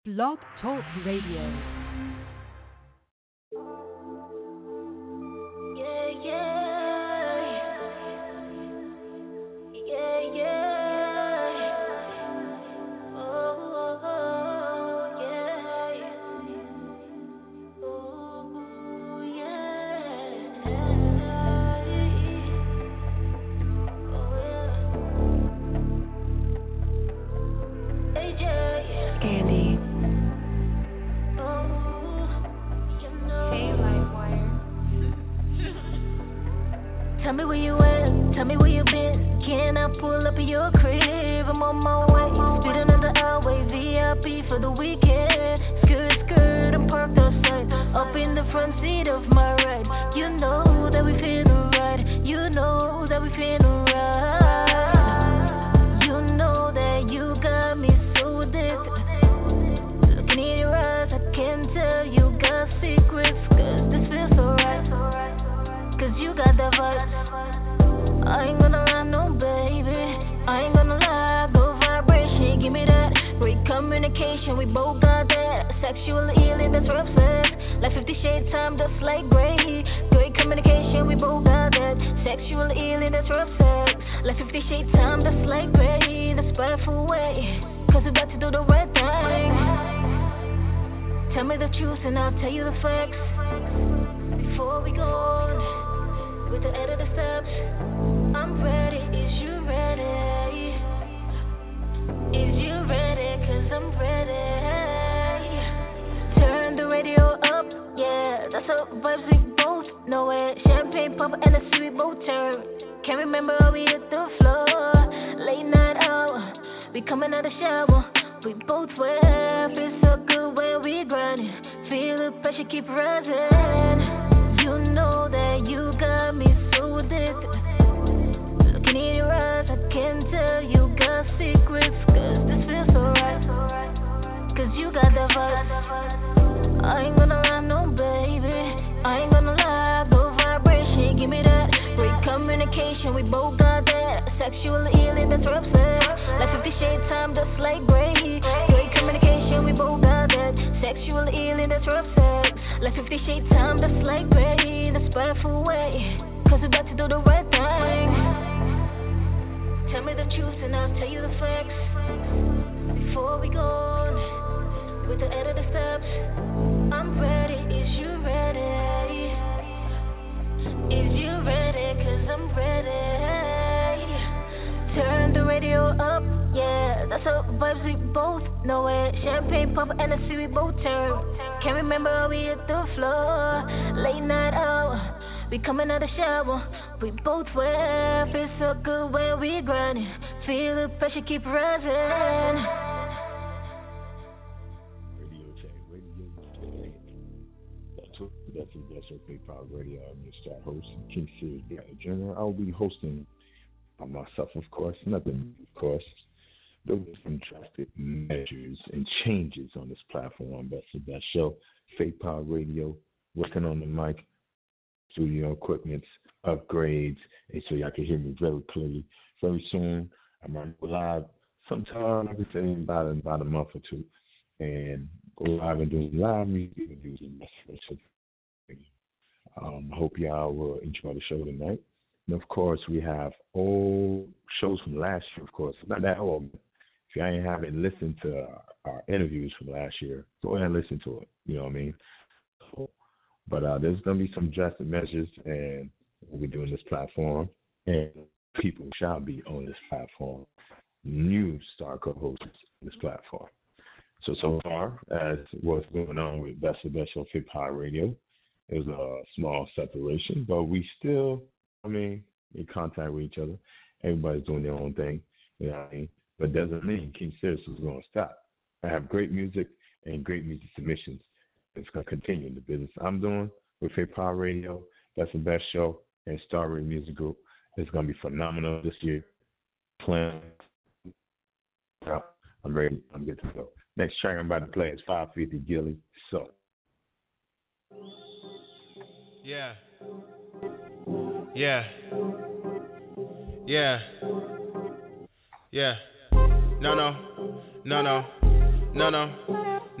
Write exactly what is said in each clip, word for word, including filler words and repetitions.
Blog Talk Radio. Yeah, yeah, yeah, yeah. Oh, oh, yeah. Oh, yeah. Oh, yeah. A J. Andy. Tell me where you at, tell me where you been. Can I pull up at your crib? I'm on my way, speed another hour, V I P for the weekend. Skirt, skirt, I'm parked outside, up in the front seat of my ride. You know that we finna ride, you know that we finna ride. You know that you got me so addicted. Looking in your eyes, I can tell you got secrets. Cause this feels so right, cause you got that vibe. I ain't gonna lie, no baby. I ain't gonna lie, good vibration, give me that. Great communication, we both got that. Sexual healing, that's rough sex. Like fifty shades time, just like gray. Great communication, we both got that. Sexual healing, that's rough sex. Like fifty shades time, just like gray. The spiteful way, cause we about to do the right thing. Tell me the truth and I'll tell you the facts. Before we go on with the end of the steps, I'm ready, is you ready? Is you ready? Cause I'm ready. Turn the radio up, yeah, that's how vibes we both know it. Champagne pop and a we both turn. Can't remember how we hit the floor. Late night hour, we coming out the shower. We both wear, feel so good when we grinding. Feel the pressure keep rising. You know that you got me so addicted. Looking in your eyes, I can tell you got secrets. Cause this feels so right, cause you got that vibe. I ain't gonna lie, no baby. I ain't gonna lie, good vibration, give me that. Great communication, we both got that. Sexual healing, that's rough sex. Like fifty shades time, just like gray. Great communication, we both got that. Sexual healing, that's rough sex. Like fifty shades time, just like gray. The spiteful way, cause we about to do the right thing. Tell me the truth and I'll tell you the facts. Before we go on with the end of the steps, I'm ready, is you ready? Is you ready? Cause I'm ready. Turn the radio up, yeah, that's how vibes we both know it. Champagne pop and a we both turn. Can't remember how we hit the floor. Late night hour, we coming out the shower. We both wear, feel so good when we grinding. Feel the pressure keep rising. Radio check, radio check. That's what, that's what, that's what Big Power Radio. I'm your star host, King Series General. I'll be hosting by myself, of course. Nothing, of course. There will be some drastic measures and changes on this platform. That's the best show. Fake Power Radio, working on the mic, studio equipment, upgrades, and so y'all can hear me very clearly. Very soon, I'm running live sometime, I would say about, about a month or two, and go live and do live music reviews and messages. Um, I hope y'all will enjoy the show tonight. And of course, we have old shows from last year, of course. Not that old. If you ain't haven't listened to our, our interviews from last year, go ahead and listen to it. You know what I mean? So, but uh, there's going to be some drastic measures, and we'll be doing this platform, and people shall be on this platform. New star co-hosts on this platform. So, so far, as what's going on with Best of Best Show Fit Power Radio, there's a small separation, but we still, I mean, in contact with each other. Everybody's doing their own thing, you know what I mean? But doesn't mean King Sirius is going to stop. I have great music and great music submissions. It's going to continue in the business I'm doing with Fit Power Radio, That's the Best Show, and Star Radio Music Group. It's going to be phenomenal this year. Plan. I'm ready. I'm good to go. Next track I'm about to play is five fifty Gilly. So. Yeah. Yeah. Yeah. Yeah. No, no. No, no. No, no.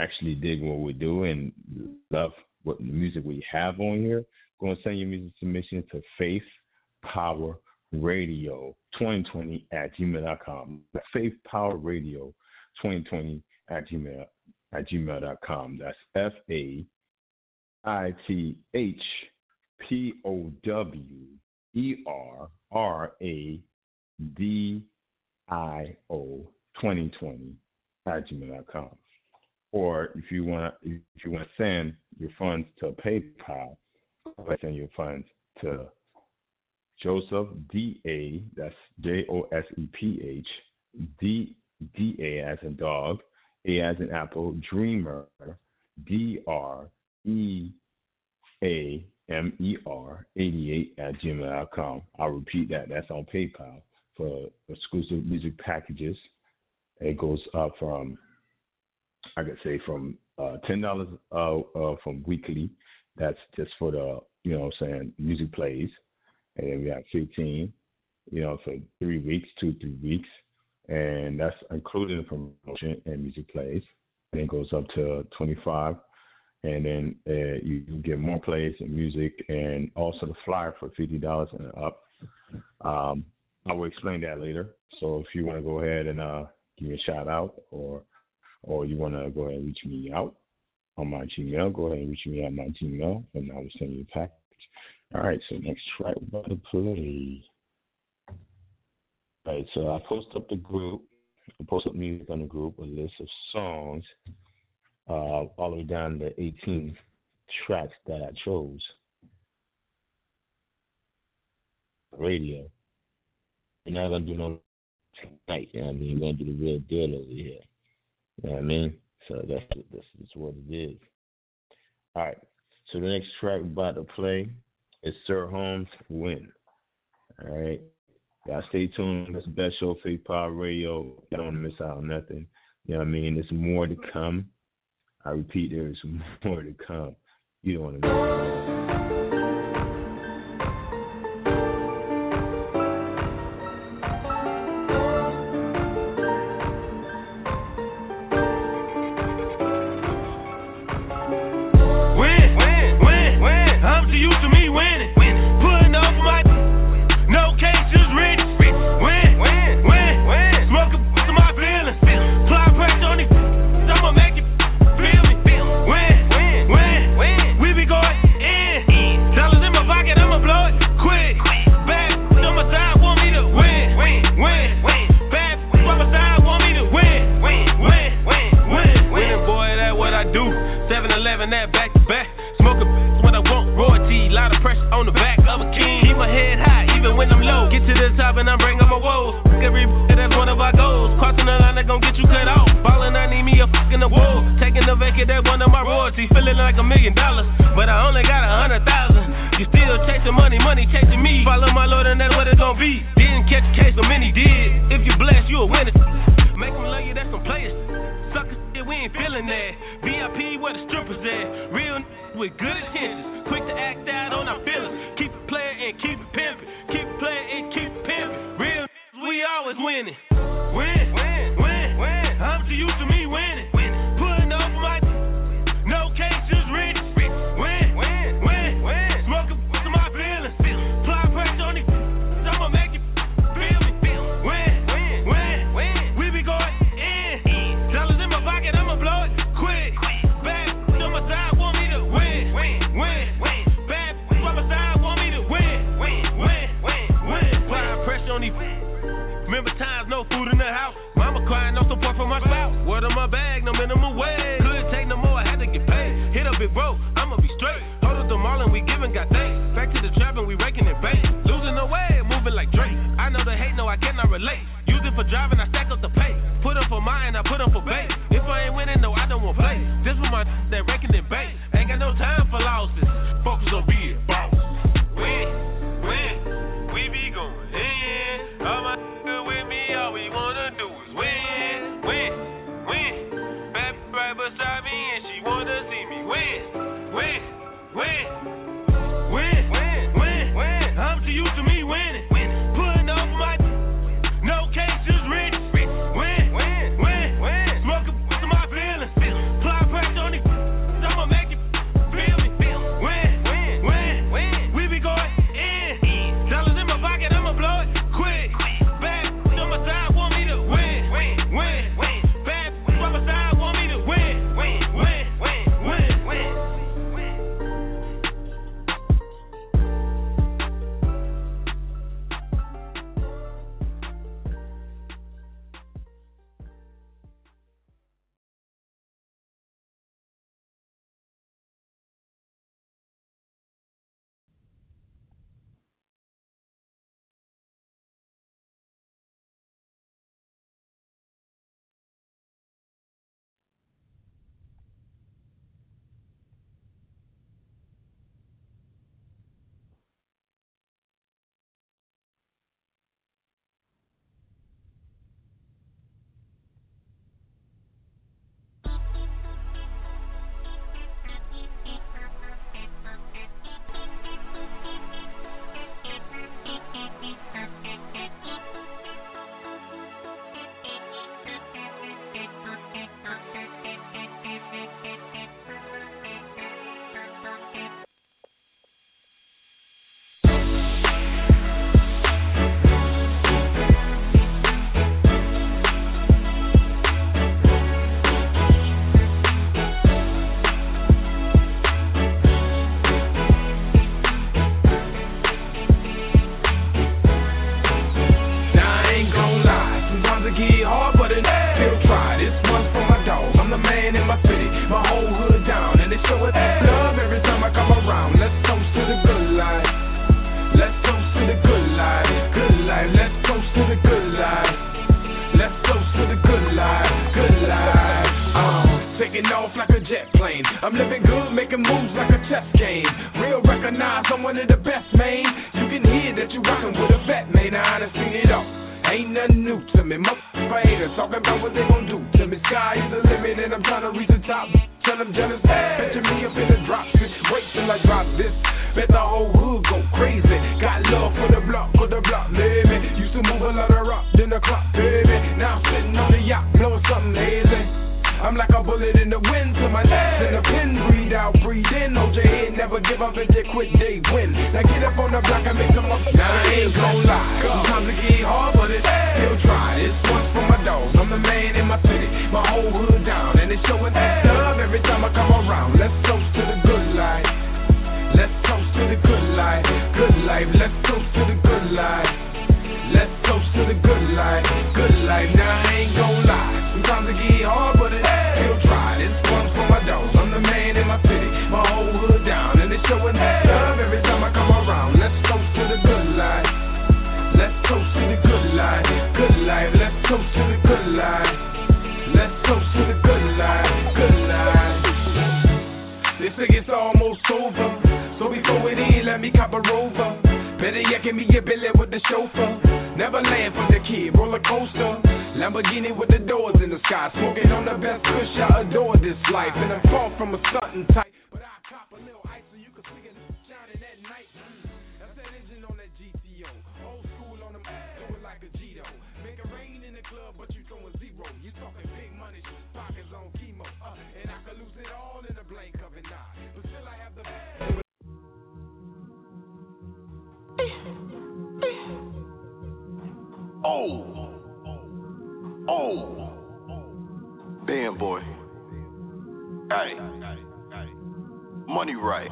actually dig what we do and love what the music we have on here, go and send your music submission to Faith Power Radio twenty twenty at gmail dot com. Faith Power Radio twenty twenty at gmail at gmail dot com. That's F A I T H P O W E R R A D I O twenty twenty at gmail dot com. Or if you want to, if you want to send your funds to PayPal, send your funds to Joseph D A. That's J O S E P H D D A as in dog, A as in apple, Dreamer, D R E A M E R eighty-eight at gmail dot com. I'll repeat that. That's on PayPal for exclusive music packages. It goes up from, I could say, from uh, ten dollars uh, uh, from weekly. That's just for the, you know what I'm saying, music plays. And then we have fifteen, you know, for three weeks, two, three weeks. And that's including the promotion and music plays. And it goes up to twenty-five. And then uh, you can get more plays and music and also the flyer for fifty dollars and up. Um, I will explain that later. So if you want to go ahead and uh, give me a shout out or or you want to go ahead and reach me out on my Gmail, go ahead and reach me at my Gmail, and I will send you a package. All right, so next track we're about to play. All right, so I post up the group, I post up music on the group, a list of songs, uh, all the way down to eighteen tracks that I chose. Radio. We're not going to do no tonight, you know what I mean? We're going to do the real deal over here. You know what I mean? So that's, that's, that's what it is. All right, so the next track we're about to play is Sir Holmes' Win. All right. Y'all stay tuned. That's the best show, Faith Power Radio. You don't want to miss out on nothing. You know what I mean? There's more to come. I repeat, there is more to come. You don't want to miss out. Fly Living good, making moves like a chess game. Real recognize I'm one of the best, man. You can hear that you rockin' with a vet, man. I done seen it all. Ain't nothing new to me. Motherfucker haters talking about what they gon' do to me. Sky is the limit and I'm trying to reach the top. Tell them jealous, picture me up in the drop. Wait till I drop this. Bet the whole hood go crazy. Got love for the block, for the block, baby. Used to move a lot of rock, then the clock, baby. Now I'm sitting on the yacht, blowing something hazy. I'm like a bullet in the wind to my legs and a pin. Breathe out, breathe in. Hold your head, never give up and they quit, they win. Now get up on the block and make them up. Now I ain't gon' lie. Sometimes it get hard, but it's still try. It's once for my dogs. I'm the man in my city. My whole hood down, and it's showing love every time I come around. Let's toast to the good life. Let's toast to the good life. Good life. Let's toast to the good life. Let's toast to the good life. Good life. Now I ain't gon' lie. Sometimes it get hard, but it's still try. This one's for my dogs. I'm the man in my city. My whole hood down, and it's showing love every time I come around. Let's toast to the good life. Let's toast to the good life. Good life. Let's toast to the good life. Let's toast to the good life. Good life. They say it's almost over, so before it end, let me cop a Rover. Better yet, give me a billet with the chauffeur. Neverland for the kid, roller coaster. Lamborghini with the doors in the sky. Smoking on the best push, I adore this life. And I'm far from a stunting type, but I cop a little ice so you can swing it shining at night. That's that engine on that G T O. Old school on them, doing like a G-Do. Make it rain in the club, but you throwing zero. You talking big money, pockets on chemo. Uh, and I could lose it all in a blink of an eye. But still I have the... Oh, oh, band boy, hey, money right.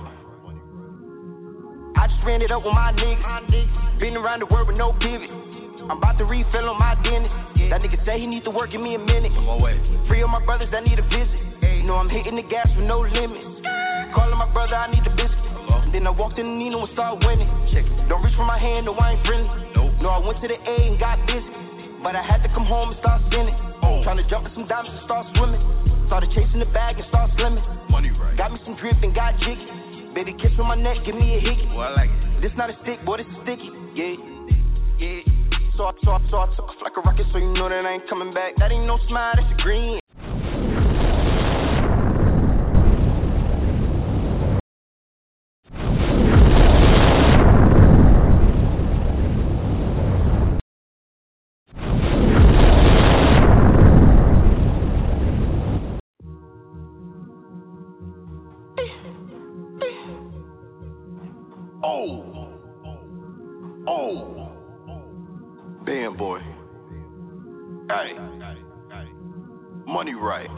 I just ran it up with my niggas, been around the world with no pivot. I'm about to refill on my dentist. That nigga say he need to work, give me a minute. I'm on way. Free of my brothers that need a visit. You know I'm hitting the gas with no limits. Calling my brother, I need the biscuit. And then I walked in the Nino and started winning. Check it. Don't reach for my hand, no, I ain't friendly. Nope. No, I went to the A and got busy. But I had to come home and start spinning. Oh. Trying to jump in some diamonds and start swimming. Started chasing the bag and start slimming. Money right. Got me some drip and got jiggy. Baby kiss on my neck, give me a hickey. Well, I like it. This not a stick, boy, this is sticky. Yeah, yeah. So I, so I, so I took off like a rocket, so you know that I ain't coming back. That ain't no smile, that's a green. Oh, oh, band boy, hey, money right.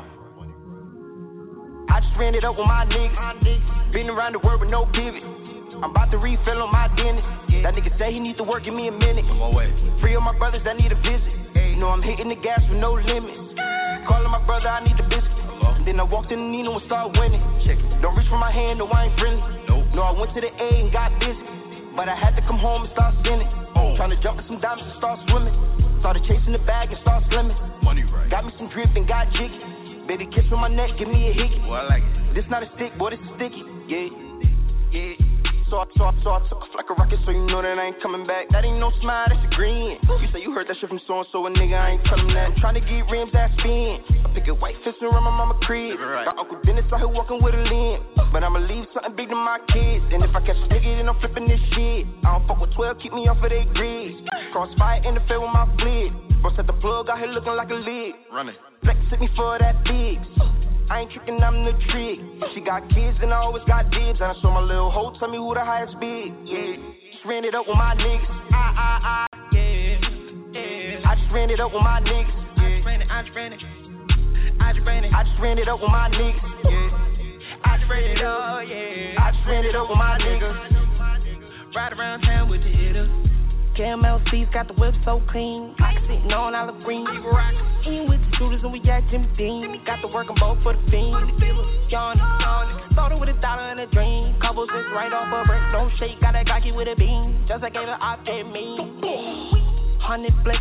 I just ran it up with my niggas, been around the world with no pivot. I'm about to refill on my dentist. That nigga say he need to work, give me a minute. I'm on way. Free of my brothers that need a visit. You know I'm hitting the gas with no limits. Calling my brother, I need the biscuit. And then I walked in the Nino and started winning. Check it. Don't reach for my hand, no, I ain't friendly. Nope. No, I went to the A and got busy. But I had to come home and start spinning. Oh. Trying to jump in some diamonds and start swimming. Started chasing the bag and start slimming. Money right. Got me some drip and got jiggy. Baby kiss on my neck, give me a hickey. Well, I like it. This not a stick, boy, this is sticky. Yeah, yeah. So I, so I, so I took off like a rocket, so you know that I ain't coming back. That ain't no smile, that's a green. You say you heard that shit from so-and-so, a nigga, I ain't telling that. I'm trying to get rims that spin. I pick a white fist around my mama crib. Right. Got Uncle Dennis out here walking with a limb. But I'ma leave something big to my kids. And if I catch a nigga, then I'm flipping this shit. I don't fuck with twelve, keep me off of they grids. Crossfire interfere with my flit. Bro set the plug out here looking like a lid. Running. Flex hit me for that big. I ain't tricking, I'm the trick. She got kids and I always got dibs. And I saw my little hoe tell me who the highest bid. Yeah, just ran it up with my niggas. I, I, I, yeah, yeah. I just ran it up with my niggas. I just ran it, I just ran it. I just ran it, I just ran it up with my niggas. Yeah, I just ran it up, yeah. I just ran it up with my niggas. Ride around town with the hitters. Caramel seats got the whip so clean. I can sitting on olive green. Eating with the shooters and we got Jimmy Dean. Got to work them both for the fiend. Yawning, started with a dollar and a dream. Couples just right off a break. Don't shake, got that cocky with a beam. Just like gave an op at me. Hundred flicks,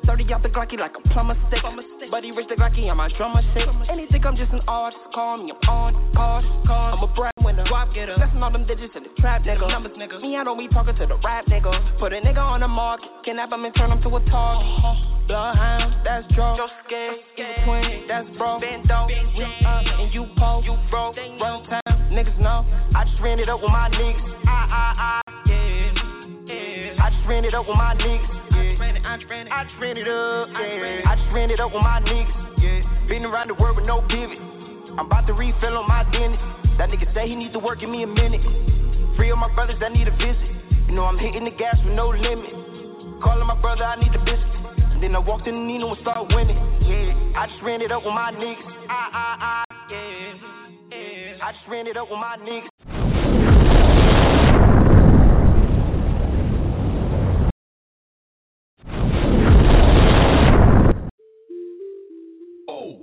thirty out the Glocky like a plumber stick. But he rich the Glocky on my drummer stick. And he think I'm just an artist. Call me, I'm on, call, call. I'm a brand winner. Guap getter. Blessing all them digits in the trap, nigga. Numbers, nigga. Me, I don't be talking to the rap, nigga. Put a nigga on the market. Kidnap him and turn him to a target. Bloodhound, that's draw. Joe scared, in between, that's bro. Bendo, we up and you po, you broke. Run time, niggas know. I just ran it up with my niggas. Ah, ah, ah, yeah, yeah. I just ran it up with my niggas. Yeah. I just ran it, I just ran it up. Yeah. I just ran it up with my niggas. Yeah. Been around the world with no pivot. I'm about to refill on my dentist. That nigga say he needs to work, give me a minute. Free of my brothers that need a visit. You know I'm hitting the gas with no limit. Calling my brother, I need the biscuit. Then I walked in the Nino and started winning. Yeah, I just ran it up with my niggas. Ah, ah, ah, yeah, yeah. I just ran it up with my niggas. Oh,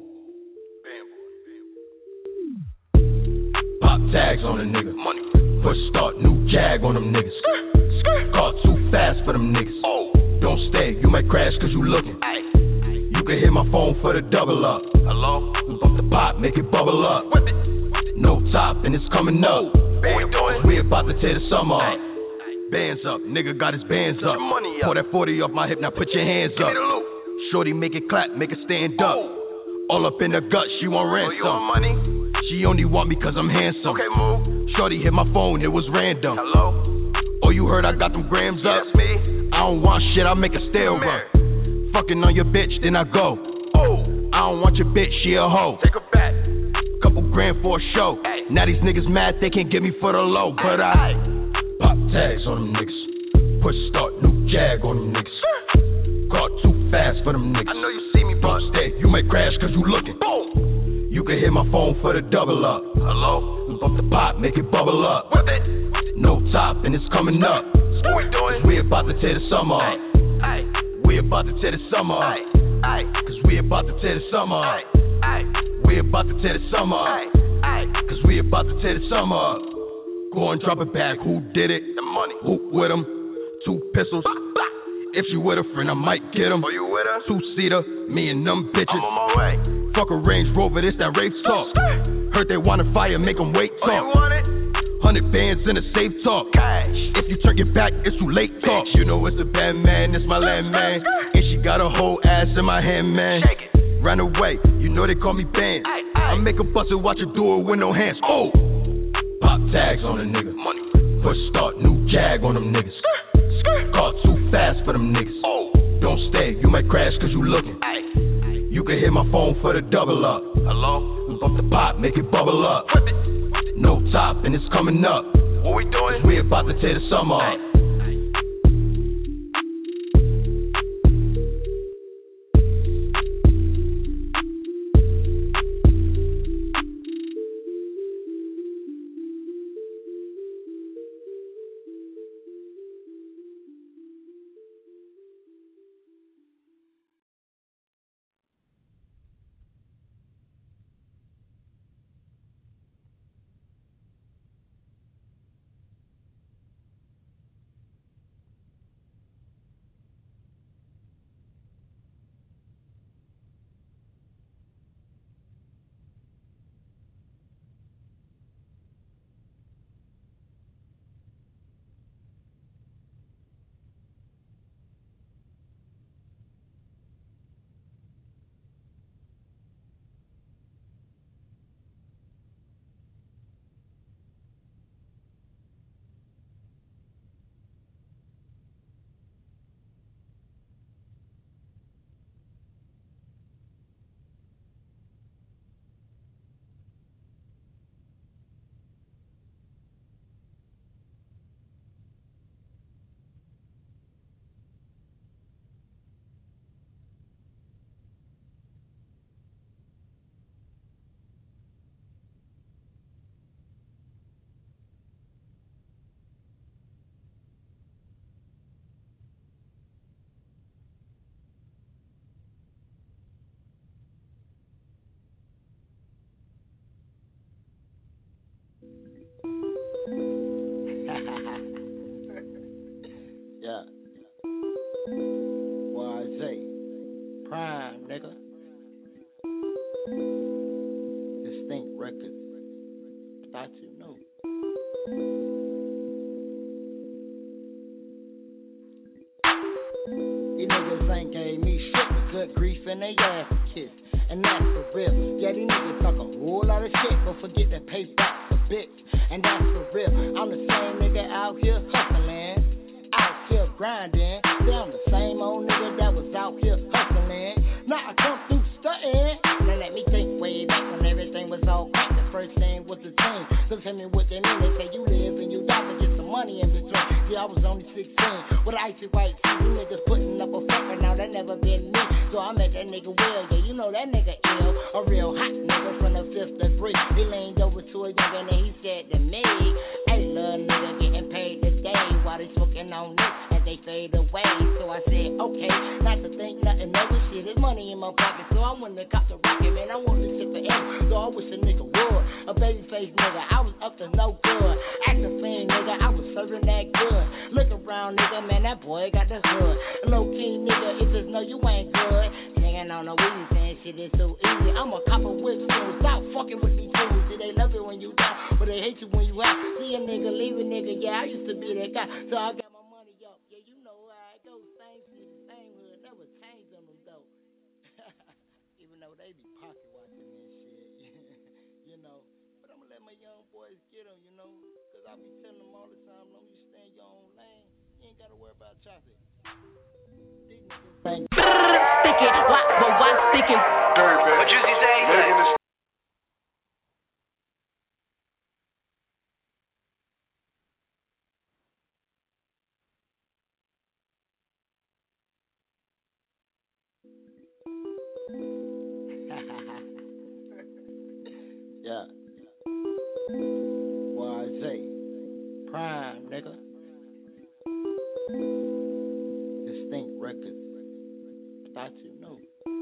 pop tags on a nigga. Money. Push start, new jag on them niggas. Skirt, skirt. Car too fast for them niggas. Oh. Don't stay, you might crash cause you looking. Aye. You can hit my phone for the double up. Hello? We bump the pop, make it bubble up. Whip it. No top and it's coming up. Band boy. We about to tear the summer up. Bands up, nigga got his bands up. Money up. Pour that forty off my hip, now put your hands up. Shorty make it clap, make it stand up. Oh. All up in the gut, she want ransom. Oh, you want money? She only want me cause I'm handsome. Okay, move. Shorty hit my phone, it was random. Hello? Oh, you heard I got them grams up? That's me. I don't want shit, I make a stale run. Fucking on your bitch, then I go. Oh, I don't want your bitch, she a hoe. Take her back. Couple grand for a show. Ay. Now these niggas mad, they can't get me for the low. But I pop tags on them niggas. Push start, new jag on them niggas. Car too fast for them niggas. I know you see me, but stay, you might crash cause you looking. Boom. You can hit my phone for the double up. Hello? We bump the pop, make it bubble up. Whip it. No top and it's coming up. What we doing? We about to tear the summer up. Aye. We about to tear the summer up. Aye. Cause we about to tear the summer up. Aye. We about to tear the summer up. Aye. Cause we about to tear the summer up. Go and drop it back. Who did it? The money. Who with him? Two pistols. Bah, bah. If she with a friend, I might get him. Are you with her? Two-seater, me and them bitches. I'm on my way. Fuck a Range Rover, this that rape talk. Heard they want a fire, make them wait talk. Oh, you want it? Hundred bands in a safe talk. Cash. If you turn your back, it's too late talk. You know it's a bad man, it's my land man. And she got a whole ass in my hand, man. Ran away, you know they call me Band. I make a bust and watch her do it with no hands. Oh, pop tags on a nigga. Money. Push start, new jag on them niggas. Car too fast for them niggas. Oh, don't stay, you might crash cause you looking. You can hit my phone for the double up. Hello? We bump the pop, make it bubble up. Whip it. No top and it's coming up. What we doing? We about to tear the summer up. ain't gave me shit but good grief and they ass kiss. And that's for real. Yeah, these niggas talk a whole lot of shit, but forget to pay back for bitch. And that's for real. I'm the same nigga out here hustling, out here grinding. Yeah, I'm the same old nigga that was out here hustling. Now I come through stunting. Now let me think way back when everything was all crack. The first thing was the team. So tell me what they mean. They say you live and you die, but get some money in between. Yeah, I was only sixteen with an icy white tee. You niggas putting up a fucker, now that never been me. So I met that nigga Will, yeah, you know that nigga ill. A real hot nigga from the fifth degree. He leaned over to a young and he said to me, hey, little nigga getting paid today while they smoking on this as they fade away. So I said, okay, not to think nothing of this shit. There's money in my pocket, so I went to cop the rocket, man. I want this shit forever, so I wish a nigga would. A baby face nigga, I was up to no good. Acting fiend nigga, I was serving that good. Look around nigga, man, that boy got the hood. Low key nigga, if it's no, you ain't good. Singing on the weed, saying shit is so easy. I'm a copper with school, stop fucking with these fools. See, they love it when you down, but they hate you when you out. See a nigga, leave a nigga, yeah, I used to be that guy. So I got my money up, yeah, you know how it goes. Same city, same hood, never changed on them though. Even though they be pocket watching that shit, you know. But I'ma let my young boys get them, you know. Cause I be telling them all the time, long you stay in your own lane, you ain't gotta worry about traffic. These niggas ain't sticking, why, but why sticking? What Juicy say? Yeah. Y J. Prime, nigga. Distinct Records. Thought you knew.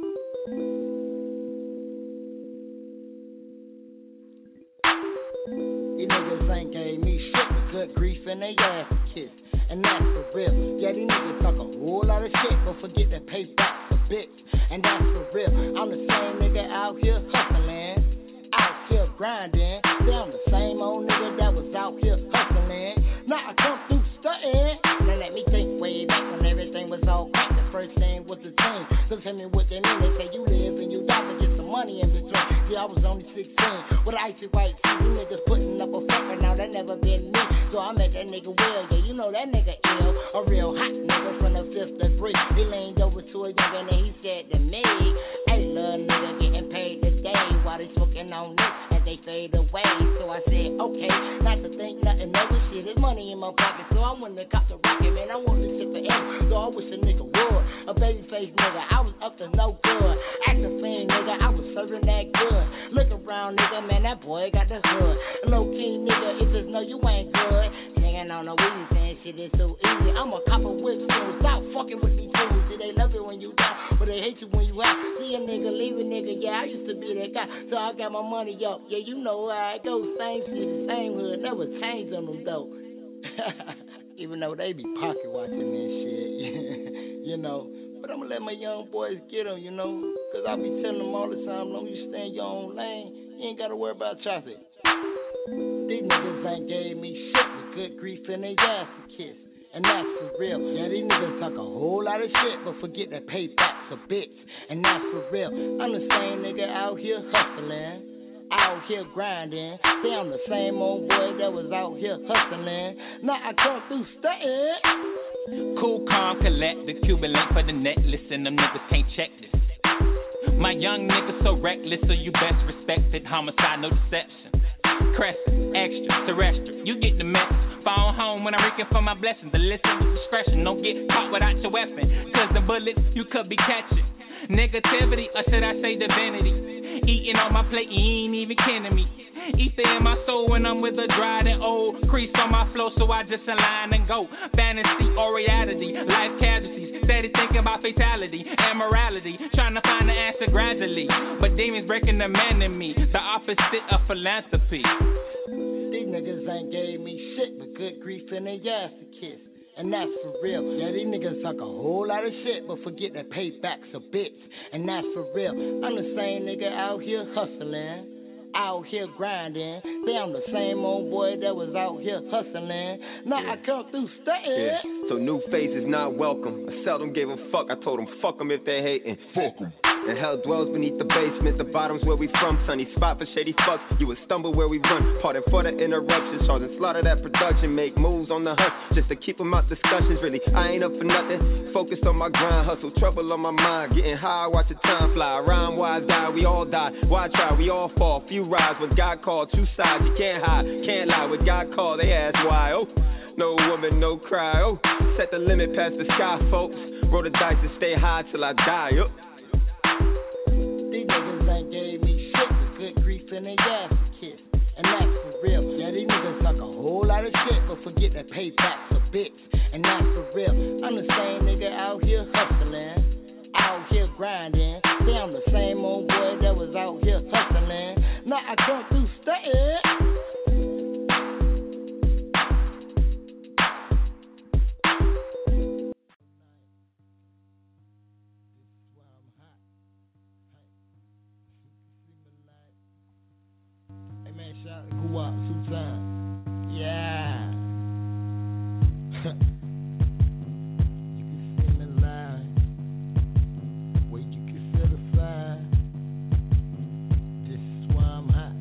These niggas ain't gave me shit but good grief and they ass kiss. And that's for real. Yeah, these niggas talk a whole lot of shit, but forget to pay back for bitch. And that's for real. I'm the same nigga out here hustling, out here grinding. Yeah, I'm the same old nigga that was out here hustling. Now I come through stunting. Now let me think way back when everything was all crack. The first thing was the team. So tell me what they mean. They say you live and you die, but get some money in between. Yeah, I was only sixteen with an icy white tee. You niggas putting up a fucker, now that never been me. So I met that nigga Will, yeah, you know that nigga ill. A real hot nigga from the fifth degree. He leaned over to a young and he said to me, hey, little nigga getting paid today while they smoking on this as they fade away. So I said, okay, not to think nothing of this shit. There's money in my pocket, so I went to cop the rocket, man. I want this shit forever, so I wish a nigga would. A baby face nigga, I was up to no good. Acting fiend nigga, I was serving that good. Look around nigga, man, that boy got the hood. Low key nigga, if it's no, you ain't good. Singing on the weed, saying shit is so easy. I'm a copper with school, stop fucking with these fools. See, they love it when you down, but they hate you when you out. See a nigga, leave a nigga, yeah, I used to be that guy. So I got my money up, yeah, you know how it goes. Same city, same hood, never changed on them though. Even though they be pocket watching that shit, you know. But I'ma let my young boys get them, you know. Cause I be telling them all the time, long you stay in your own lane, you ain't gotta worry about traffic. These niggas ain't gave me shit but good grief and they ass to kiss. And that's for real. Yeah, these niggas talk a whole lot of shit, but forget to pay back for bits. And that's for real. I'm the same nigga out here hustling, out here grinding. See, I'm the same old boy that was out here hustling. Now I come through stunting. Cool, calm, collect the Cuban link for the net. Listen, them niggas can't check this. My young nigga so reckless, so you best respect it. Homicide, no deception. Crescent, extra, terrestrial, you get the message. Fall home when I'm reeking for my blessings. To listen with discretion, don't get caught without your weapon. Cause the bullets you could be catching. Negativity, or should I say divinity? Eating on my plate, you ain't even kidding me. Ether in my soul when I'm with a dried and old. Crease on my flow, so I just align and go. Fantasy or reality, life casualties. Steady thinking about fatality and morality. Trying to find the answer gradually. But demons breaking the man in me. The opposite of philanthropy. These niggas ain't gave me shit but good grief and they ass to kiss. And that's for real. Yeah, these niggas talk a whole lot of shit, but forget to pay back some bits. And that's for real. I'm the same nigga out here hustling, out here grinding. Damn, the same old boy that was out here hustling. Now yeah. I come through stunting. Yeah. So new faces not welcome. I seldom gave a fuck. I told them fuck them if they hating. Fuck them. And hell dwells beneath the basement. The bottom's where we from. Sunny spot for shady fucks. You would stumble where we run. Pardon for the interruptions. Charge and slaughter that production. Make moves on the hunt just to keep them out discussions. Really, I ain't up for nothing. Focused on my grind. Hustle, trouble on my mind. Getting high, watch the time fly. Rhyme, wise die, we all die. Why try? We all fall. Few rise when God called. Two sides, you can't hide. Can't lie. When God called, they ask why. Oh, no woman, no cry. Oh, set the limit past the sky, folks. Roll the dice and stay high till I die. Oh. These niggas ain't gave me shit, but good grief in their ass to kiss. And that's for real. Yeah, these niggas talk a whole lot of shit, but forget that pay back for bits. And that's for real. I'm the same nigga out here hustling, out here grinding. Damn, the same old boy that was out here hustling. Now I come through stunting. Go up, two times. Yeah. You can see me line. Where you can feel the fire. This is why I'm hot.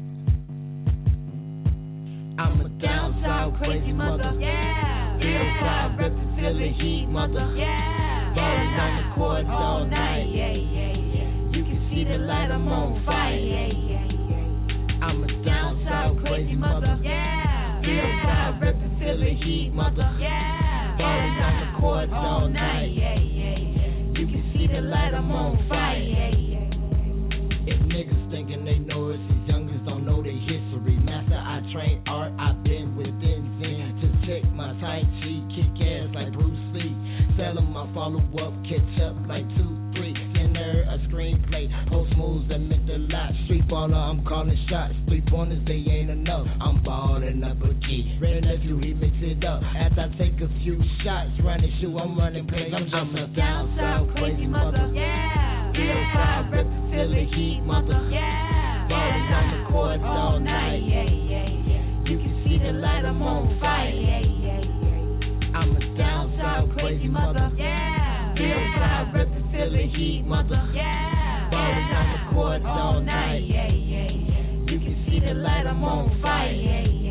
I'm a down south crazy mother. Yeah. Hillside reppin' Philly heat mother. Yeah. Ballin' on the court all night. Yeah, yeah, yeah. You can see the light, I'm on fire. Yeah, yeah. I'm a down south crazy mother. Yeah. Hillside reppin' Philly heat mother. Yeah. Ballin' on the court all night. Yeah, yeah, yeah. You can see the light, I'm on fire. Yeah, yeah. If niggas thinking they know us, these youngers don't know their history. Master, I train art, I've been within Zen to check my Tai Chi, kick ass like Bruce Lee. Sell 'em my follow up, catch up like two, three. Skinner, a screenplay, post moves that meant a lot. Street baller, I'm calling shots. Three pointers, they ain't enough. I'm ballin' up a key. Red nephew, he mix it up. After I take a few shots, running shoe, I'm running plays. I'm just I'm a down south crazy mother. Yeah. Hillside reppin' Philly heat mother. Yeah. Ballin' on the court all night. Yeah, yeah, yeah. You can see the light, I'm on fire. Yeah, yeah, yeah. I'm a down south crazy mother. Yeah. Hillside reppin' Philly heat mother. Yeah. Ballin' on the court all night. Yeah, yeah, yeah. You can see the light, I'm on fire. Yeah, yeah, yeah.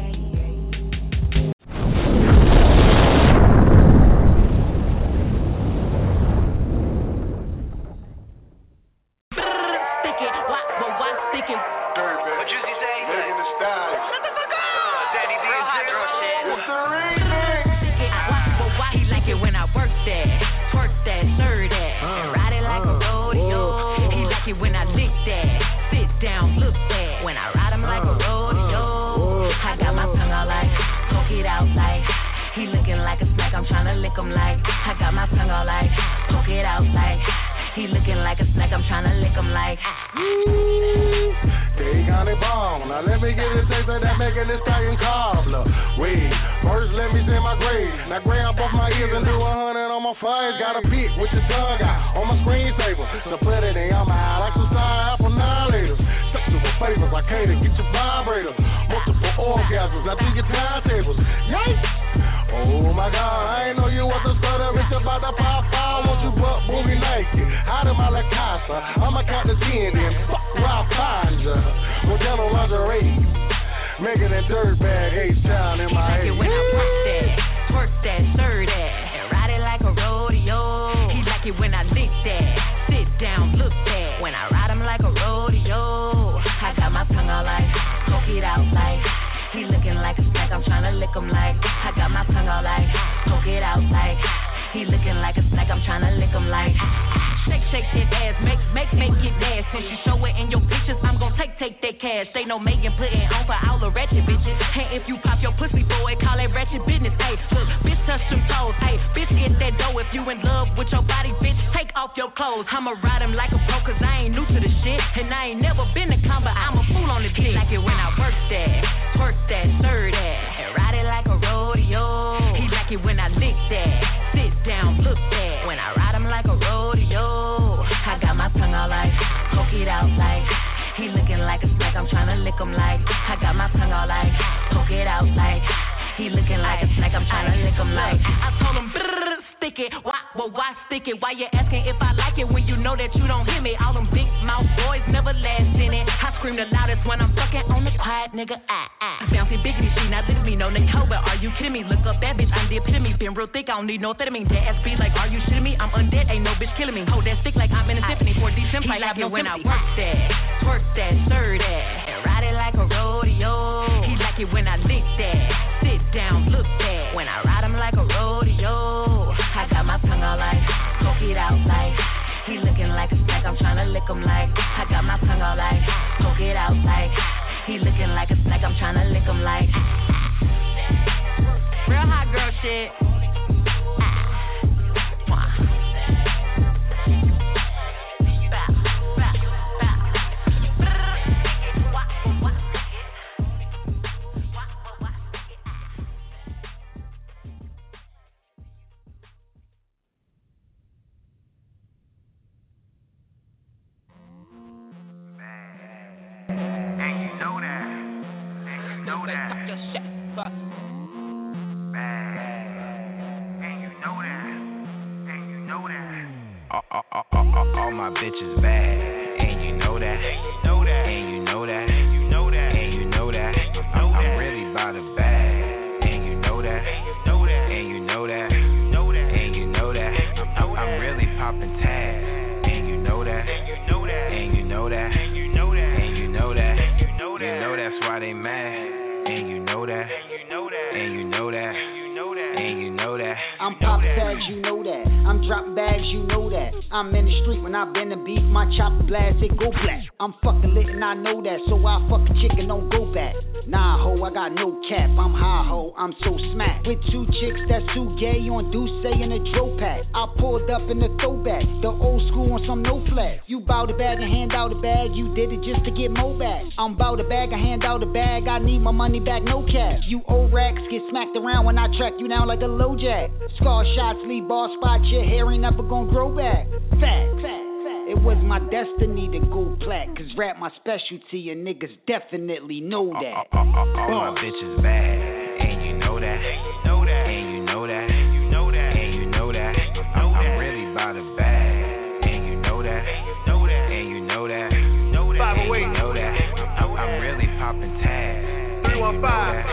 Stick it, what, what, what, stick it. What Juicy say? Making the style. Shut the fuck up. Danny D and Zero shit. It's the remix. Stick it, what, what, why he like it when I work that, twerk that, stir that, uh, ride it like uh, a rodeo. Uh, he like it when I lick that, sit down, look that. When I ride him like a rodeo, I got my tongue out like, poke it out like. He looking like a snack, I'm tryna lick him like. I got my tongue out like, poke it out like. He looking like a snack, I'm tryna lick him like. They got it bomb. Now let me get a taste of that making this stallion cobbler. Wait, first let me send my grade. Now grab both my ears and do a hundred on my fires. Got a pick with the tongue out on my screensaver. So put it in your mouth like some side apple annihilators. Sexual favors, I cater, get your vibrator. Multiple orgasms, now do your timetables. Yikes! Oh my God, I ain't know you was a stutter. It's about to pop out. Want you butt booty naked? Out of my la casa, I'ma count the ten then. Fuck where I find ya. Modelo lingerie, making that dirt bag H-Town in my head. He like it when I work that, twerk that, stir that, and ride it like a rodeo. He like it when I lick that, sit down, look that. When I ride him like a rodeo, I got my tongue out like, poke it out like. He looking like a snack, I'm tryna lick him like. I got my tongue out like, poke it out like. He looking like a snack, I'm tryna lick him like. Shake, shake that ass, make, make, make it dance. Since you show it in your pictures, I'm gon' take, take that cash. They know Megan putting on for all the ratchet bitches. And if you pop your pussy, boy, call it ratchet business. Hey, look, bitch, touch them toes. Hey, bitch, get that dough. If you in love with your body, bitch, take off your clothes. I'ma ride him like a pro, cause I ain't new to the shit. And I ain't never been a clown, but I'm a fool on the dick. Like it when I work that, twerk that, stir that, and ride it like a rodeo. He like it when I lick that, sit down, look that. When I ride him like a rodeo, I got my tongue out like, poke it out like. He looking looking like a snack, I'm tryna lick him like. I got my tongue all like, poke it out like. He looking like a snack, I'm tryna lick him like. I told him, brrr, stick it. Why, well, why stick it? Why you asking if I like it when you know that you don't hear me? All them big mouth boys never last in it. I scream the loudest when I'm fucking on the quiet, nigga. Ah, ah. Bouncy biggity, she not with me, no Nicole, but are you kidding me? Look up that bitch, I'm the epitome. Been real thick, I don't need no amphetamine. That ass be like, are you shitting me? I'm undead, ain't no bitch killing me. Hold that stick like I'm in a symphony. For decent, like I when I work that, twerk that, stir that, and ride it like a rodeo. He like it when I lick that, sit down, look that. When I ride him like a rodeo, I got my tongue all like, poke it out like. He looking like a snack, I'm tryna lick him like. I got my tongue all like, poke it out like. He looking like a snack, I'm tryna lick him like. Real hot girl shit. All my bitches bad, and you know that, and you know that, and you know that, and you know that, I'm, I'm really about the bag, and you know that, and you know that, and you know that, I'm, I'm really popping tags, and you know that, and you know that, and you know that, and you know that, you know that's why they mad, and you know that, and you know that, and you know that, and you know that. I'm popping tags, you know that. I'm dropping bags, you know that. I'm in the street when I been to beef, my chopper blast, it go black. I'm fucking lit and I know that, so I fuck a chick and don't go back. Nah, ho, I got no cap, I'm high, ho, I'm so smacked. With two chicks that's too gay on Douce and a Dro pack. I pulled up in the throwback, the old school on some no flat. You bout a bag and hand out a bag, you did it just to get more back. I'm bout a bag and hand out a bag, I need my money back, no cash. You old racks get smacked around when I track you down like a low jack. Scar shots leave ball spots, your hair ain't never gonna grow back. Fact, fact. It was my destiny to go black, cause rap my specialty and niggas definitely know that. All, all, all, all my bitches bad, and you know that, and you know that, and you know that, and you know that, and you know that, I'm, I'm really about the bag, and you know that, and you know that, and you know that, and you know that, and you know that, I'm, I'm really popping tags, three one five,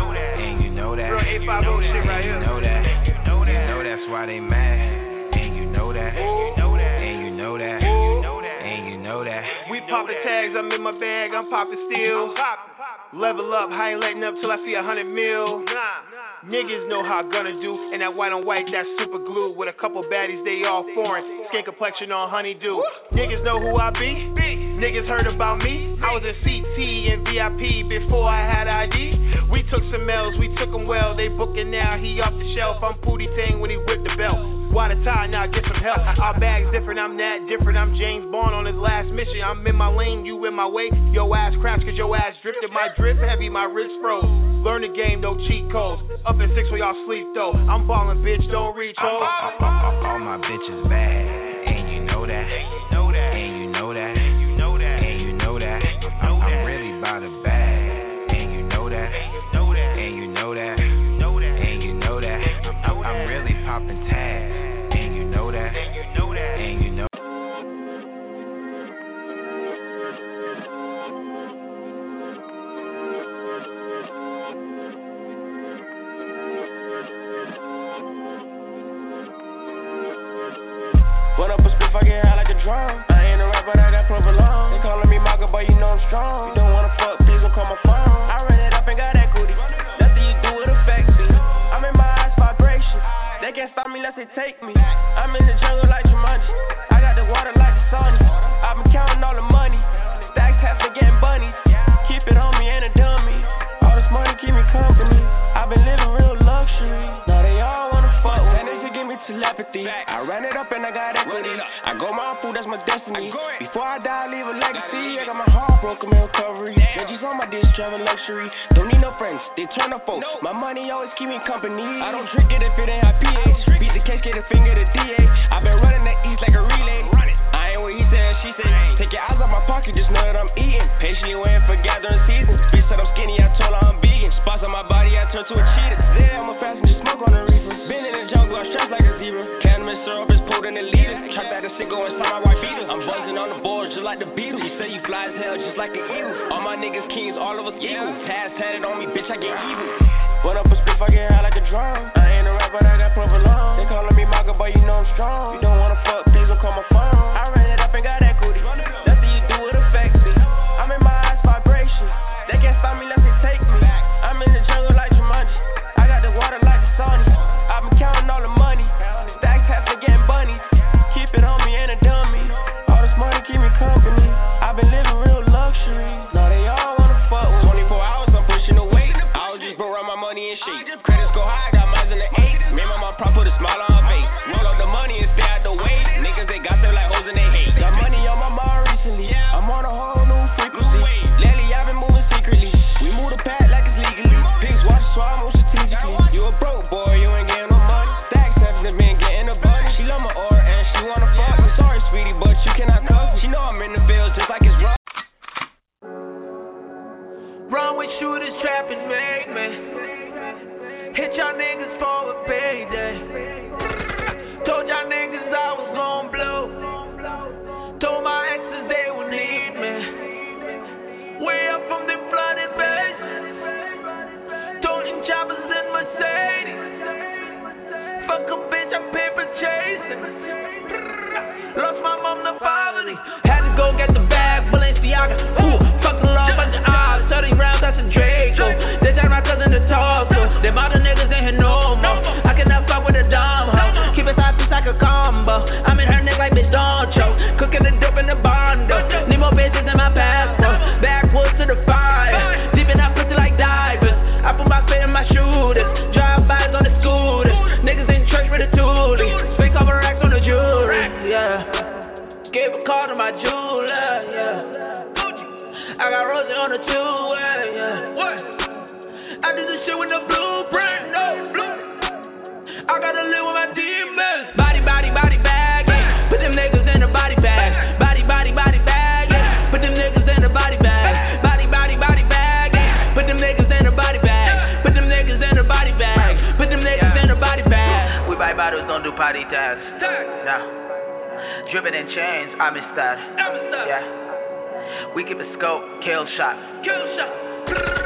and you know that, and you know that, and you know that, you know that's why they mad, and you know that, and you know that, and you know that, and you know that. We poppin' tags, I'm in my bag, I'm poppin' still. Level up, I ain't letting up till I see a hundred mil. Niggas know how I'm gonna do, and that white on white, that's super glue. With a couple baddies, they all foreign. Skin complexion on honeydew. Niggas know who I be. Niggas heard about me. I was in C T and V I P before I had I D. We took some L's, we took them well. They booking now, he off the shelf. I'm Pootie Tang when he whipped the belt. Water tie, now get some help. Our bag's different, I'm that different. I'm James Bond on his last mission. I'm in my lane, you in my way. Yo ass craps cause your ass drifted. My drip heavy, my wrist froze. Learn the game, no cheat codes. Up at six where y'all sleep though. I'm ballin', bitch, don't reach home. All, all, all my bitches bad, and you know that, and you know that, and you know that, and you know that, and you know that. I'm, I'm really about the bag, and you know that, and you know that, and you know that, and you know that. I'm, I'm really popping tags, and you know that, and you know that, and you know. What up a split, I get high like a drum. I ain't a rapper, but I got provolone. They calling me Marco, but you know I'm strong. You don't wanna fuck, please don't call my phone. I ran it up and got equity. Nothing you do, it affects me. I'm in my eyes vibration. They can't stop me unless they take me. I'm in the jungle like Jumanji. I got the water like the sun. I've been counting all the money. Stacks have been getting bunnies. Keep it on me, ain't a dummy. All this money keep me company. I've been living real luxury. Now they all wanna fuck with me. They should give me telepathy. I ran it up and I got equity. I go my food, that's my destiny. Before I die, I leave a legacy. I got my heart broken, in recovery. Veggies on my dish, travel luxury. Don't need no friends, they turn up folks. My money always keep me company. I don't drink it if it ain't high pH. Beat the case, get a finger to D A. I've been running the east like a relay. I ain't what he said, she said. Take your eyes off my pocket, just know that I'm eating. Patiently waiting for gathering season. Bitch said I'm skinny, I told her I'm vegan. Spots on my body, I turned to a cheetah. There, I'm a passenger, smoke on the reefer. Been in the jungle, I stressed like a zebra. Cannabis syrup is pulled in the leader. Trap at a single inside my white beater. I'm buzzing on the board just like the Beatles. You say you fly as hell just like the eagle. All my niggas kings, all of us equal. Taz tatted on me, bitch, I get evil. Run up a spliff, I get high like a drum. I ain't a rapper, I got provolone. They calling me Maka, but you know I'm strong. You don't wanna fuck, please don't call my phone. I ran it up and got equity. Nothing you do, it affects me. I'm in my eyes vibrations. They can't stop me unless they take me. I'm in the jungle like Jumanji. I got the water like the Sony. I've been counting all the money. Stacks have been getting bunnies. Keep it on me and a dummy. All this money keep me company. I've been living real luxury. Now they all wanna fuck with me. twenty-four hours, I'm pushing the weight. I was just broke around my money and shit. Credits go high, got mines in the eight. Me and my mom prop put a smile on her face. Roll up the money and stay out the way. Niggas, they got them like hoes and they hate. Got money on my mind recently. I'm on a whole new frequency. Lately, I've been moving secretly. We move the pad like it's legally. Pigs watch, so I move strategically. You a broke boy, you ain't getting no money. Stacks haven't been getting a bunny. She love my aura and she wanna fuck. I'm sorry, sweetie, but you cannot cuff me. She know I'm in the field just like it's rough. Run with shooters, trapping, make me. Hit y'all niggas for a payday. Told y'all niggas I was gon' blow. Told my exes they would need me. Way up from the flooded bases. Toting choppers in Mercedes. Fuck a bitch, I'm paper chasing. Lost my mom to poverty. Had to go get the bag, Balenciaga. Ooh, fuck the law, bunch of odds. thirty rounds, that's a Draco. They tell my cousin to talk to. Them other niggas ain't here no more. I cannot fuck with a dumb hoe. Keep it side piece like a combo. I'm in her neck like bitch don't choke. Cooking the dope in the bondo. Need more bitches in my passport. Backwoods to the fire. Deep in that pussy like divers. I put my feet in my shooters. Drive-bys on the scooters. Niggas in church with a toolie. Speak over racks on the jewelry. Yeah. Gave a call to my jeweler. Yeah. I got Rosie on the two-way. Yeah. What? I do this shit with the blueprint. No blue. I gotta live with my demons. Body, body, body bag. Yeah. Put them niggas in the body bag. Body, body, body bag. Yeah. Put them niggas in the body bag. Body, body, body bag. Yeah. Put them niggas in the body bag. Put them niggas in the body bag. Put them niggas in the body bag. We buy bottles, don't do party tags. Nah. Dripping in chains, I'm in style. Yeah. We keep a scope, kill shot. Kill shot.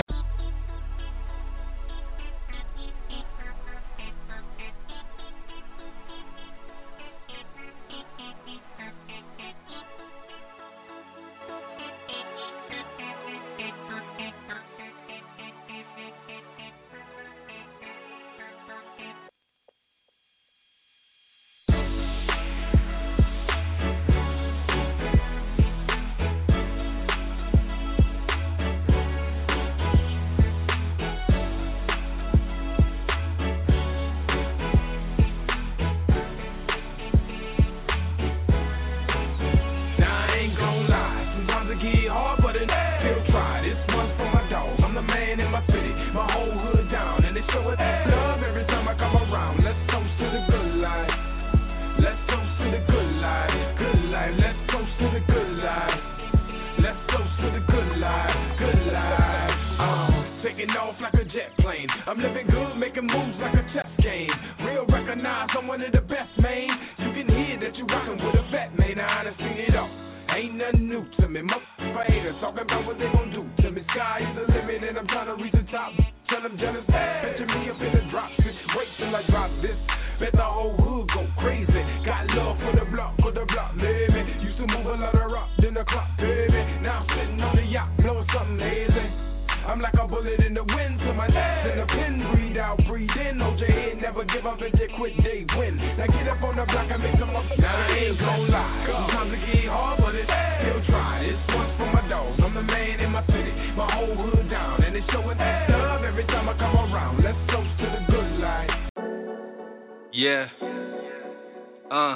Yeah. Uh.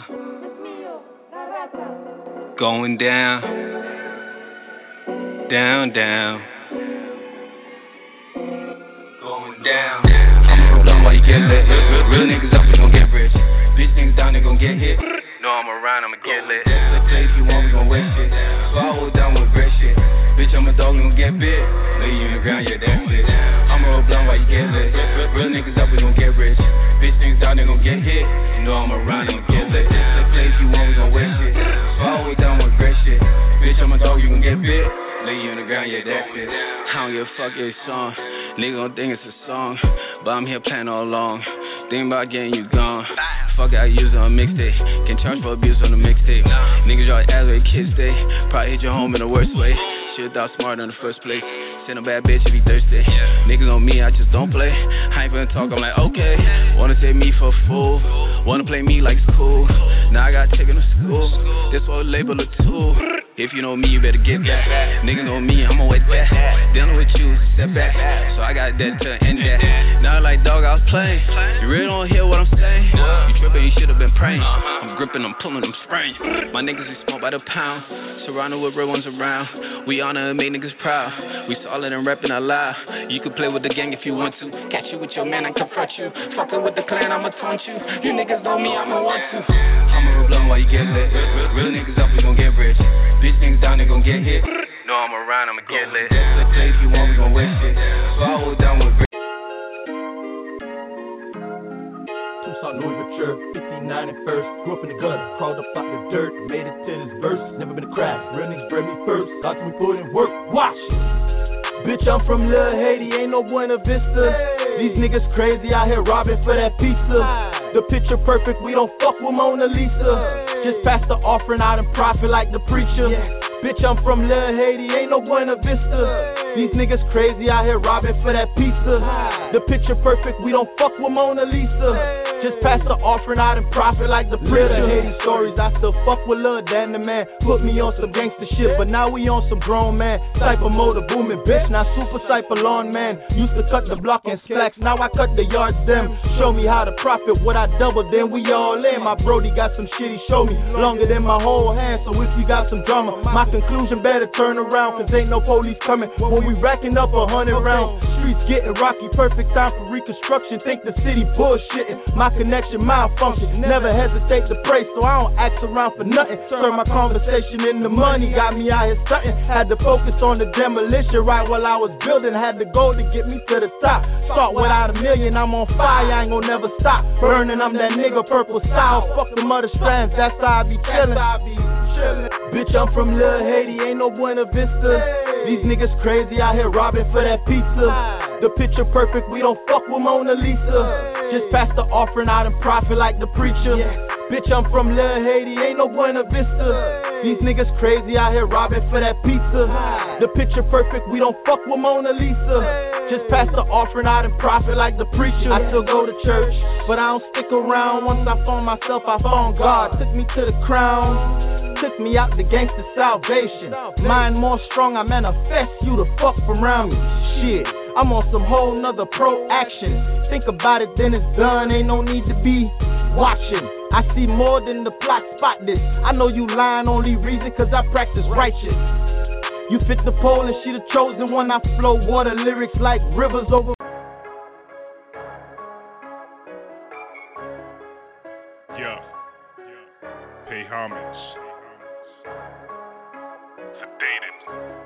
Going down. Down, down. Going down. I'ma roll up while you get lit. Real niggas up, we gon' get rich. Bitch niggas down, they gon' get hit. Know I'm around, I'ma get lit. The place you want, we gon' waste it. So I hold down with great shit. Bitch, I'm a dog, you gon' get bit. Lay you in the ground, yeah, that's it. I'ma roll blunt while you get lit. Real niggas up, we gon' get rich. Bitch, niggas down, they gon' get hit. You know I'm around, they gon' get lit. The place you want, we gon' waste it. So I hold down with great shit. Bitch, I'm a dog, you gon' get bit. Lay you in the ground, yeah, that's it. I don't give a fuck your song. Nigga gon' think it's a song. But I'm here playing all along. Think about getting you gone. Fuck it, I use it on mixtape. Can charge for abuse on the mixtape. Niggas y'all ass where kids stay. Probably hit your home in the worst way. Should've thought smart in the first place. Send a bad bitch if you thirsty. Niggas on me, I just don't play. I ain't finna talk, I'm like, okay. Wanna take me for a fool. Wanna play me like it's cool. Now I got taken to school. This whole label a tool. If you know me, you better get that. Niggas know me, I'ma wet that. Dealing with you is a setback. So I got that to end that. Now like dog, I was playing. You really don't hear what I'm saying. You tripping, you should've been praying. I'm gripping, I'm pulling, I'm spraying. My niggas is smoked by the pound. Surrounded with real ones around. We honor and make niggas proud. We solid and reppin' out loud. You can play with the gang if you want to. Catch you with your man, I confront you. Fuckin' with the clan, I'ma taunt you. You niggas know me, I'ma want to. I'ma roll blunt while you get lit. Real niggas up, we gon' get rich. Bitch niggas down, they gon' get hit. No, I'm around, I'ma get lit. The place you want, we gon' waste it. So I hold down with great. Tucson, Louis Vuitton, fifty-nine and first. Grew up in the gutter, crawled up out the dirt, made it to this verse. Never been a crack, real niggas bred me first. Got to me put in work, watch. Bitch, I'm from Lil Haiti, ain't no Buena Vista. These niggas crazy out here robbing for that pizza. The picture perfect, we don't fuck with Mona Lisa. Just pass the offering out and profit like the preacher. Bitch, I'm from Lil Haiti, ain't no Buena Vista. These niggas crazy out here robbing for that pizza. The picture perfect, we don't fuck with Mona Lisa. Just pass the offering out and profit like the preacher. Haiti stories, I still fuck with Lil Dan the man. Put me on some gangster shit, but now we on some grown man. Cypher motor booming, bitch, now super cypher lawn man. Used to cut the block and slacks, now I cut the yards them. Show me how to profit, what I double, then we all in. My brody got some shit, he show me longer than my whole hand. So if you got some drama, my conclusion better turn around, cause ain't no police coming when we racking up a hundred rounds. Streets getting rocky, perfect time for reconstruction. Think the city bullshitting, my connection malfunction. Never hesitate to pray, so I don't ask around for nothing. Turn my conversation into money, got me out here stunting. Had to focus on the demolition right while I was building. Had the goal to get me to the top. Start without a million, I'm on fire, I ain't gon' never stop. Burning, I'm that nigga purple style. Fuck the mother strands, that's how I be chillin'. Bitch, I'm from Lil Haiti, ain't no Buena Vista. These niggas crazy out here robbing for that pizza. The picture perfect, we don't fuck with Mona Lisa. Just pass the offering out and profit like the preacher. Bitch, I'm from Lil Haiti, ain't no Buena Vista. These niggas crazy out here robbing for that pizza. The picture perfect, we don't fuck with Mona Lisa. Just pass the offering out and profit like the preacher. I still go to church, but I don't stick around. Once I found myself, I found God. Took me to the crown, took me out the gangster salvation. Mind more strong, I manifest you to fuck around me. Shit, I'm on some whole nother pro action. Think about it, then it's done, ain't no need to be watching. I see more than the plot, spot this. I know you lying, only reason cause I practice righteous. You fit the pole and she the chosen one. I flow water lyrics like rivers over. Yeah, pay homage. Sedated.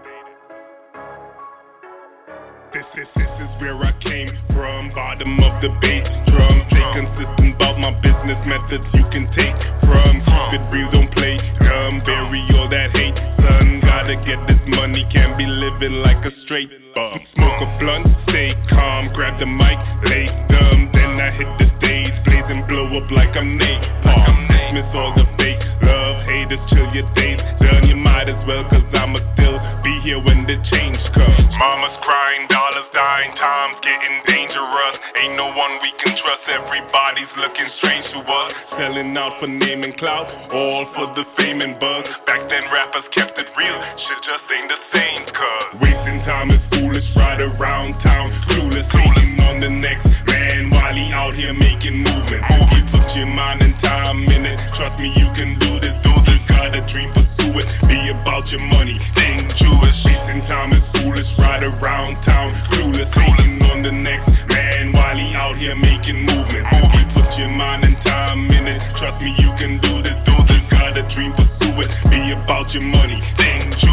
This is, this is where I came from. Bottom of the bass drum. Stay consistent about my business methods you can take from. Keep it real, don't play dumb. Bury all that hate, son. Gotta get this money, can't be living like a straight bum. Smoke a blunt, stay calm. Grab the mic, lay dumb. Then I hit the stage, blaze and blow up like I'm Nate. Palm. Dismiss all the fake love, haters, chill your days. Done, you might as well, cause I'ma still be here when the change comes. Mama's crying, dollars dying, times getting dangerous. Ain't no one we can trust, everybody's looking strange to us. Selling out for name and clout, all for the fame and buzz. Back then rappers kept it real, shit just ain't the same cuz. Wasting time is foolish, right around town, clueless, hating on the next man while he out here making movement. You put your mind and time in it, trust me you can do this, do this. Got a dream, pursue it, be about your money, staying Jewish. Wasting time is foolish, right around town, clueless, hating on the next man while he out here making movement. You put your mind and time in it, trust me you can do this, do this. Got a dream, pursue it, be about your money, staying Jewish.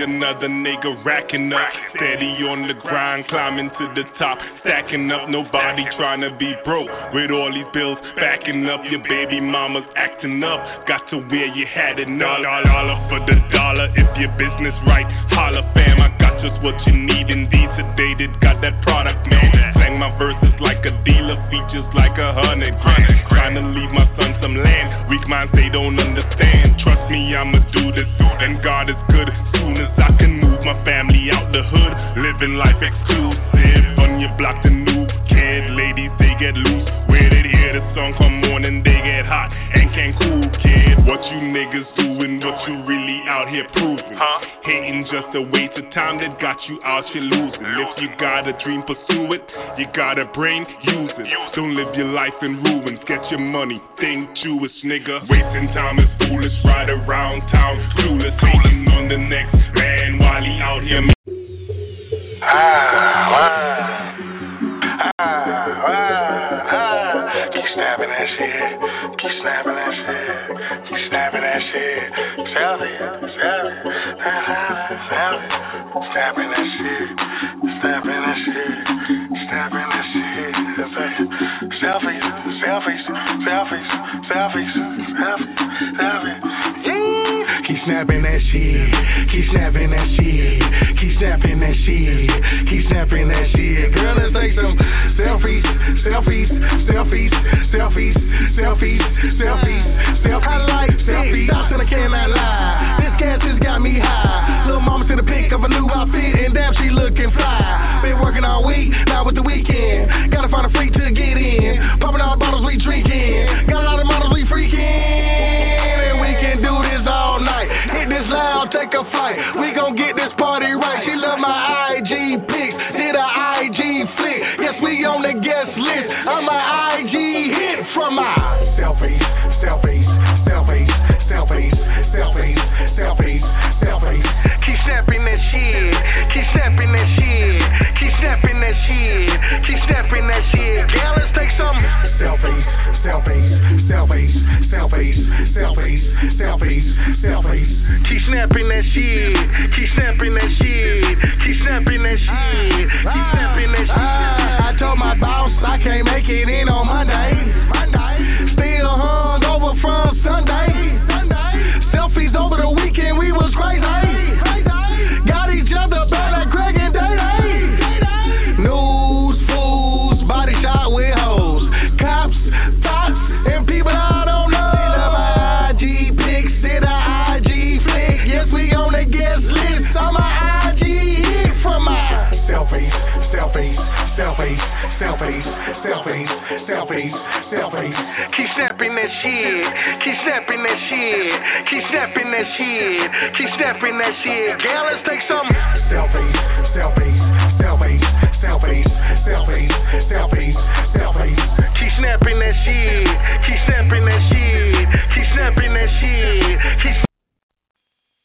another nigga racking up. Steady on the grind, climbing to the top, stacking up. Nobody trying to be broke with all these bills backing up. Your baby mama's acting up. Got to where you had it. Dollar, dollar for the dollar. If your business right, holla fam. I got just what you need. Indeed sedated, got that product, man. Slang my verses like a dealer, features like a hundred grand. Trying to leave my son some land. Weak minds, they don't understand. Trust me, I'ma do this, and God is good. Soon as I can move my family out the hood, living life exclusive. On your block, the new kid, ladies, they get loose. Where they hear the song come on and they get hot and can't cool, kid. What you niggas doing, what you really out here proving? Huh? Hating just a waste of time that got you out here losing. If you got a dream, pursue it. You got a brain, use it. Don't live your life in ruins. Get your money, think Jewish, nigga. Wasting time is foolish, ride around town, clueless. Hating on the next man while he out here. Ah, ah, ah, ah, ah. Keep snapping that shit. Keep snapping that shit. Keep snapping that shit. Selfie, selfie, selfie. Snapping that shit. Snapping that shit. Snapping that shit. Selfies, selfies, selfies, selfies, selfies, selfies. Yeah. Keep snapping that shit. Keep snapping that shit. Keep snapping that shit. Keep snapping that shit. Girl, let's take some selfies, selfies, selfies, selfies, selfies, selfies, selfies. I like selfies. Stop till I cannot lie. This gas has got me high. Little mama to the pick of a new outfit, and damn, she looking fly. Been working all week, now with the weekend. Gotta find a freak to get in. Popping all the bottles we drinking. Got a lot of models we freaking. And we can do this all night. Hit this loud, take a flight. We gon' get this party right. She love my I G pics. Did a I G flick. Yes, we on the guest list. I'm a I G hit from my selfies, selfies, selfies, selfies, selfies, selfies, selfies. Keep snapping that shit. Keep snapping that shit. Keep snapping that shit. Keep snapping that shit. Yeah, let's take some selfies, selfies, selfies, selfies, selfies, selfies, selfies. Keep snapping that shit. Keep snapping that shit. Keep snapping that shit. Keep snapping that shit. I told my boss I can't make it in on Monday. Still hung over from Sunday. Selfies over the weekend, we was crazy. Got each other better, Greg and Day. News, fools, body shot with hoes. Cops, thoughts, and people I don't know. Did my I G pics, did a I G flick. Yes, we on the guest list. I'm a I G hit from my selfies, selfies, selfies, selfies, selfies, selfies, selfies. Keep snapping that shit. Keep snapping that shit. Keep snapping that shit. Keep snapping that shit. Girl, let's take some selfies, selfies, selfies, selfies, selfies, selfies, selfies. Keep snapping that shit.